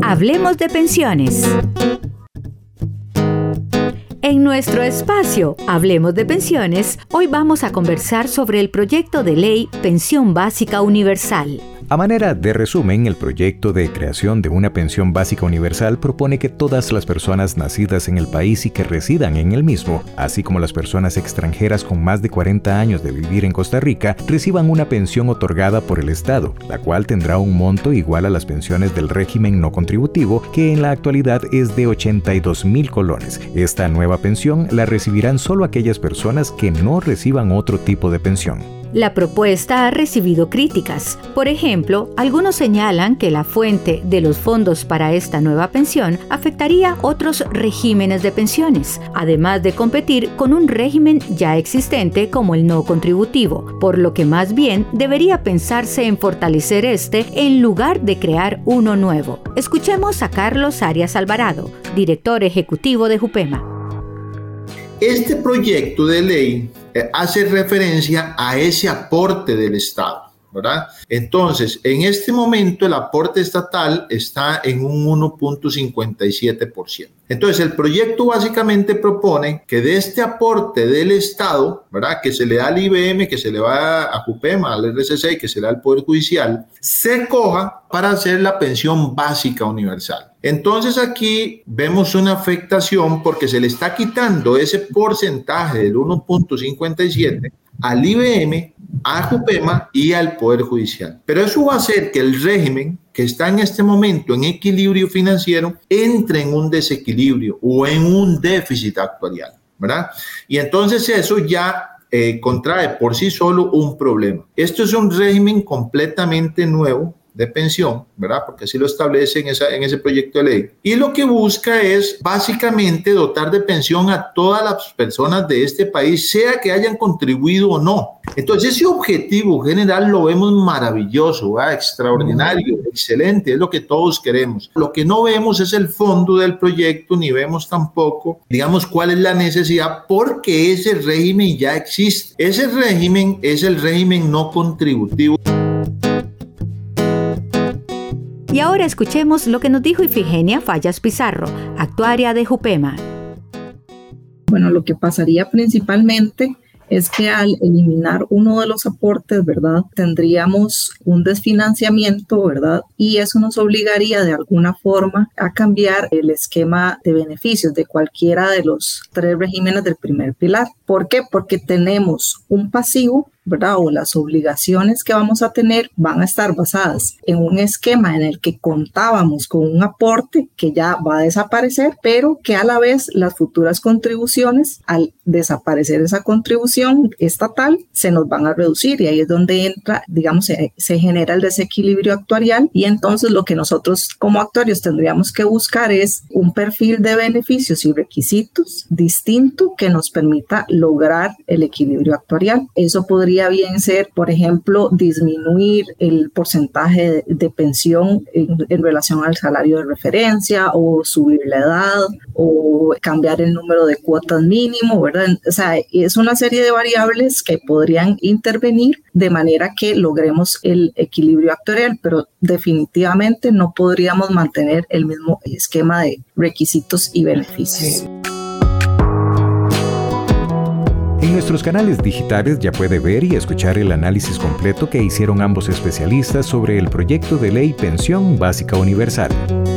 Hablemos de pensiones. En nuestro espacio Hablemos de Pensiones, hoy vamos a conversar sobre el proyecto de ley Pensión Básica Universal. A manera de resumen, el proyecto de creación de una pensión básica universal propone que todas las personas nacidas en el país y que residan en el mismo, así como las personas extranjeras con más de 40 años de vivir en Costa Rica, reciban una pensión otorgada por el Estado, la cual tendrá un monto igual a las pensiones del régimen no contributivo, que en la actualidad es de 82,000 colones. Esta nueva pensión la recibirán solo aquellas personas que no reciban otro tipo de pensión. La propuesta ha recibido críticas. Por ejemplo, algunos señalan que la fuente de los fondos para esta nueva pensión afectaría otros regímenes de pensiones, además de competir con un régimen ya existente como el no contributivo, por lo que más bien debería pensarse en fortalecer este en lugar de crear uno nuevo. Escuchemos a Carlos Arias Alvarado, director ejecutivo de Jupema. Este proyecto de ley hace referencia a ese aporte del Estado, ¿verdad? Entonces, en este momento el aporte estatal está en un 1.57%. Entonces, el proyecto básicamente propone que de este aporte del Estado, ¿verdad?, que se le da al IBM, que se le va a Jupema, al RCC y que se le da al Poder Judicial, se coja para hacer la pensión básica universal. Entonces aquí vemos una afectación porque se le está quitando ese porcentaje del 1.57 al IBM, a Jupema y al Poder Judicial. Pero eso va a hacer que el régimen que está en este momento en equilibrio financiero entre en un desequilibrio o en un déficit actuarial, ¿verdad? Y entonces eso ya contrae por sí solo un problema. Esto es un régimen completamente nuevo de pensión, ¿verdad? Porque así lo establece en ese proyecto de ley. Y lo que busca es básicamente dotar de pensión a todas las personas de este país, sea que hayan contribuido o no. Entonces ese objetivo general lo vemos maravilloso, ¿verdad? Extraordinario, excelente, es lo que todos queremos. Lo que no vemos es el fondo del proyecto, ni vemos tampoco, digamos, cuál es la necesidad, porque ese régimen ya existe. Ese régimen es el régimen no contributivo. Y ahora escuchemos lo que nos dijo Ifigenia Fallas Pizarro, actuaria de Jupema. Bueno, lo que pasaría principalmente es que al eliminar uno de los aportes, ¿verdad?, tendríamos un desfinanciamiento, ¿verdad? Y eso nos obligaría de alguna forma a cambiar el esquema de beneficios de cualquiera de los tres regímenes del primer pilar. ¿Por qué? Porque tenemos un pasivo, ¿verdad? O las obligaciones que vamos a tener van a estar basadas en un esquema en el que contábamos con un aporte que ya va a desaparecer, pero que a la vez las futuras contribuciones, al desaparecer esa contribución estatal, se nos van a reducir, y ahí es donde entra, digamos, se genera el desequilibrio actuarial. Y entonces lo que nosotros como actuarios tendríamos que buscar es un perfil de beneficios y requisitos distinto que nos permita lograr el equilibrio actuarial. Eso podría bien ser, por ejemplo, disminuir el porcentaje de pensión en relación al salario de referencia, o subir la edad, o cambiar el número de cuotas mínimo, ¿verdad? O sea, es una serie de variables que podrían intervenir de manera que logremos el equilibrio actuarial, pero definitivamente no podríamos mantener el mismo esquema de requisitos y beneficios. En nuestros canales digitales ya puede ver y escuchar el análisis completo que hicieron ambos especialistas sobre el proyecto de ley Pensión Básica Universal.